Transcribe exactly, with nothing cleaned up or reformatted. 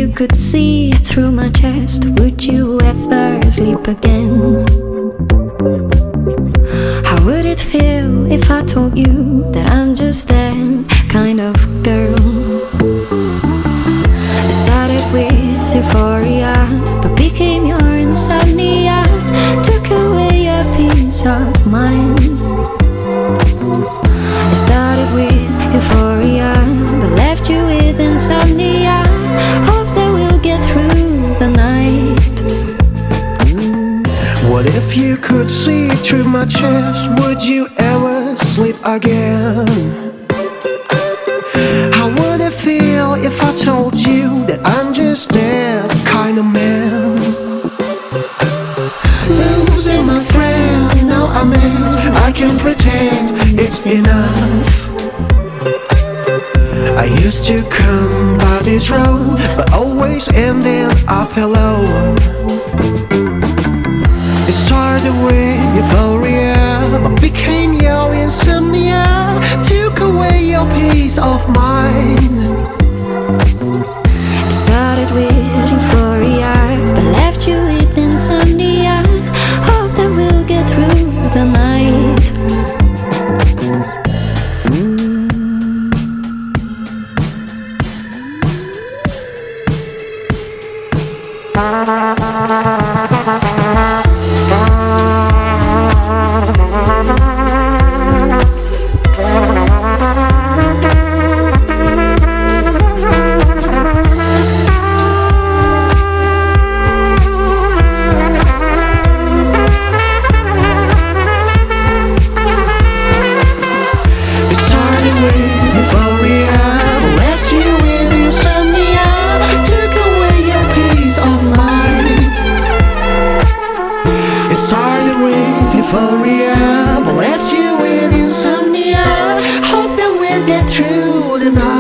could see through my chest, would you ever sleep again? How would it feel if I told you that I'm just that kind of girl? It started with euphoria, but became your insomnia, took away a piece of mind. It started with euphoria, but left you with insomnia. Hope that we'll get through the night. What if you could see through my chest? Would you ever sleep again? How would it feel if I told you that I'm just that kind of man? Losing my friend, now I'm in. I can pretend it's enough. I used to come by this road, but always ending up alone. It started with euphoria, but became your insomnia, took away your peace of mind. It started with euphoria, but left you with insomnia. Hope that we'll get through the night. Euphoria, but left you with insomnia. Hope that we'll get through the night.